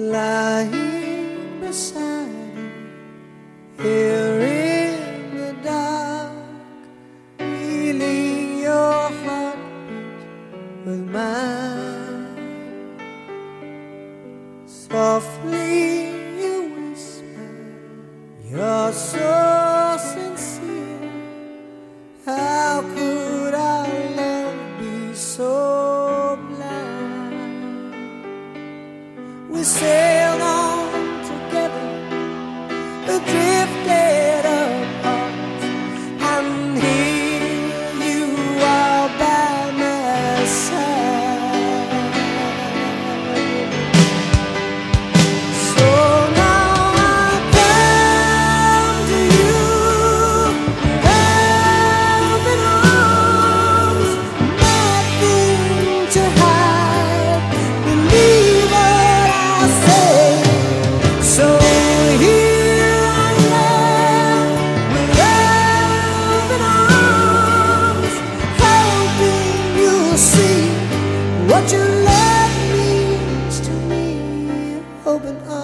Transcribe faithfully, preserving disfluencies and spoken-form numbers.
lying beside you here in the dark, feeling your heartbeat with mine. Softly you whisper, you're so sincere. How could our love be so blind? We sailed on together, drifted apart, and here you are by my side. So now I come to you, open arms, nothing to hide. Believe what I say. So here I am, with open arms, hoping you'll see what your love means to me. Open arms.